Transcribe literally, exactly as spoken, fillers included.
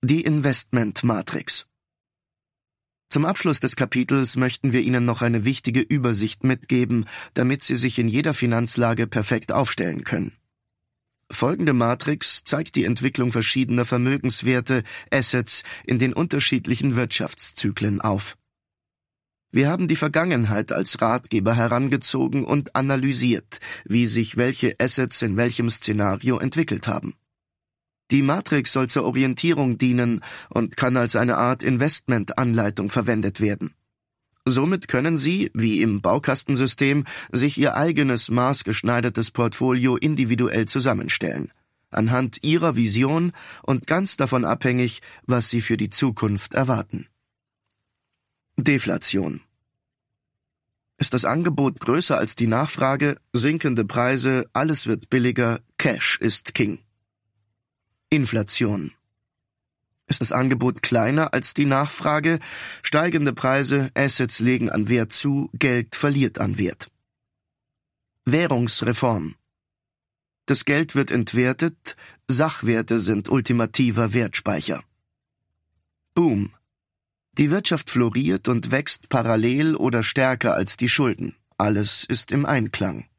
Die Investment-Matrix. Zum Abschluss des Kapitels möchten wir Ihnen noch eine wichtige Übersicht mitgeben, damit Sie sich in jeder Finanzlage perfekt aufstellen können. Folgende Matrix zeigt die Entwicklung verschiedener Vermögenswerte, Assets, in den unterschiedlichen Wirtschaftszyklen auf. Wir haben die Vergangenheit als Ratgeber herangezogen und analysiert, wie sich welche Assets in welchem Szenario entwickelt haben. Die Matrix soll zur Orientierung dienen und kann als eine Art Investmentanleitung verwendet werden. Somit können Sie, wie im Baukastensystem, sich Ihr eigenes maßgeschneidertes Portfolio individuell zusammenstellen, anhand Ihrer Vision und ganz davon abhängig, was Sie für die Zukunft erwarten. Deflation. Ist das Angebot größer als die Nachfrage, sinkende Preise, alles wird billiger, Cash ist King. Inflation. Ist das Angebot kleiner als die Nachfrage, steigende Preise, Assets legen an Wert zu, Geld verliert an Wert. Währungsreform. Das Geld wird entwertet, Sachwerte sind ultimativer Wertspeicher. Boom. Die Wirtschaft floriert und wächst parallel oder stärker als die Schulden. Alles ist im Einklang.